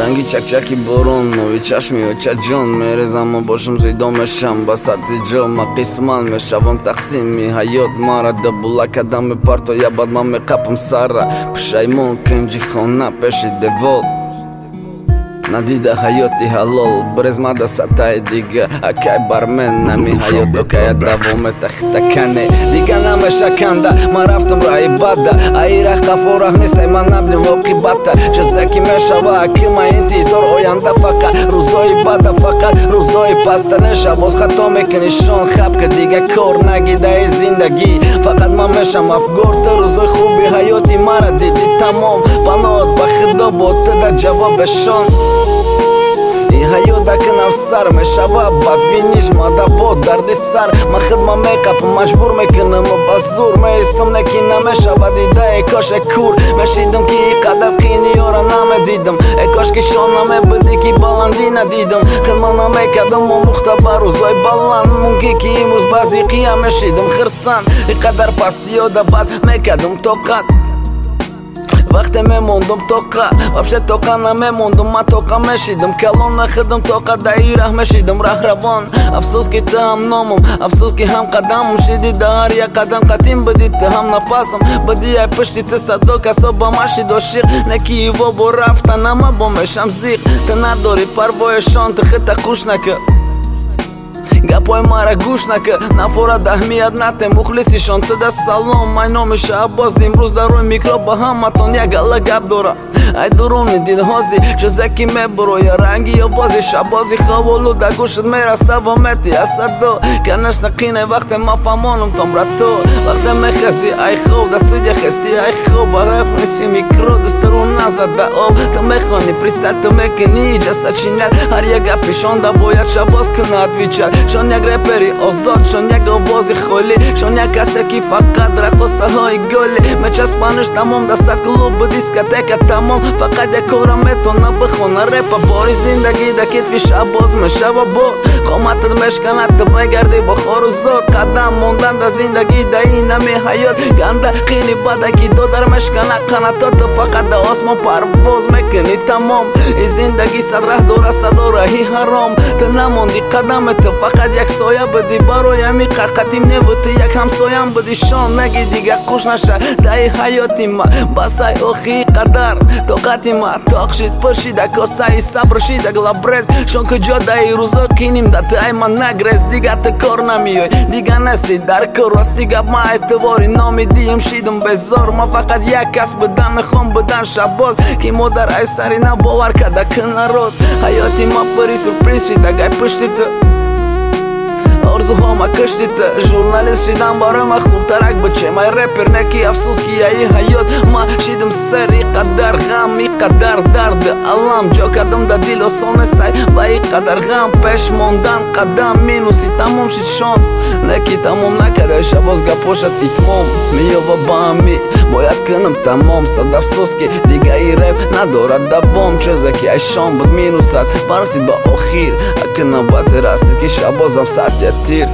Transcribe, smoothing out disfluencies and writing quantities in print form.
رنگی چک چکی برون نوی چشمی و چه جون میره زمان باشم زیدامشم بساتی جا ما قسمان میشوم تقسیم می حیات مارا دبولا کدام پارتو یا باد ما میقپم سارا پشایمون کنجی خونه پیشی دیوال ندیده حیاتی حلال برزماده ستای دیگه اکای برمن نمی حیات اوکای دوام تکنه دیگه نمیشکنده من رفتم رای باده ای رخ قفو راه نیستی من نبنیم وقی باته چیزکی میشوه که ما انتظار آینده فقط روزای باده فقط روزای پسته نشه باز خطا میکنی شان خب که دیگه کار نگیده ای زندگی فقط من میشم افگار تو روزای خوبی حیاتی مرا دیدی تمام پناهت با خدا بود ده جوابشان این حیات دکن افسر میشوه بس بینیش ماده بود دردی سر من خدمه میقف مجبور میکنم و بس زور میستم نکی نمیشوه دیده ای کاش کور میشیدم که ای قدر قینی یارا نمیدیدم ای کاش که شان نمیبدی که بلندی ندیدم خدمه نمیکدم و مختبر روزای بلند ممکن که امروز بعضی قیام میشیدم خرسان ای قدر پستی و دباد میکدم توقت وقتی میموندم توقع وابشه توقع نمیموندم من توقع میشیدم کلون نخدم توقع دایی راه میشیدم راه روان افسوس که تا هم نامم افسوس که هم قدمم شدی دار یک قدم قدیم بدی تا هم نفسم بدی ای پشتی تا صدا کسا با مشید و شیق نکی و با رفتن اما با میشم زیق تا نداری پروایشان تا خطا خوش نکه گپای مرا گوش نکه نفورد اهمیت نته مخلصیشان تو ده سلام من نامش عباس امروز در روی میکرو با همتون یک گله گپ دارم ای درون دید هازی چیزکی میبرو یا رنگی یا بازی شبازی خوالو در گوشت میرسه و متی اسدو کنش نقینه وقت ما فهمانم تم را تو وقت میخزی ای خوب دستوی خستی ای خوب برف نیسی میکرو دست رو نزده او تو میخوانی پریستل تو میکنی جسد چینل هر یک گپیشان دا باید شباز کنات ویچر شان یک رپری آزاد شان یک آوازی خولی شان یک کسی که فقط رقصه های گلی مچسبانش تمام دستت کلوب دیسکتک تمام فقط یک کارم میتونه بخونه رپ باری زندگی در کتفی شباز میشه و بار قامتت مشکنت تو بگردی با خار و زاد قدم موندن در زندگی در این نمی حیات گنده خیلی بده که دو در مشکنه قناتات تو فقط در آسمان پرواز میکنی تمام این زندگی صد ره داره صدا راهی حرام تو نموندی قدم تو فقط یک سایه بدی برای همی قرقتیم نبودی یک همسایم بدی شان نگی دیگه خوش نشه دای حیاتی ما بس ای اخی قدر طاقتی ما تاقشید پرشیده کاسه صبر شیده گلابرز شان کجا دای روزا کینیم دت ای من نگرز دیگه تو کار نمیای دیگه نستی در کار راستی گب ما اعتباری نامیدیم شیدم بزار ما فقط یک کس بدن میخوام بدن شباز که مادر ای سری نباور کده کنه روز حیاتی ما پری سورپریز شیده گای پشتی تو آرزوها ما کشتی تا ژورنالیست شیدم برای ما خوب ترک بچه ما رپر نکی افسوس که ای حیات ما شیدم سری قدر غم ای قدر درد علم جا کردم دا دیل و سانستی با ای قدر غم پیش موندن قدم مینوسی تموم شید شان نکی تموم نکرده شباز گپاشت اتمام میو با همی باید کنم تمام صد افسوس که دیگه ای رپ ندارد دوام چیزه که ای شان بود مینوسد برسی با آخیر اکه نوبت رسید که شبازم سرد تیر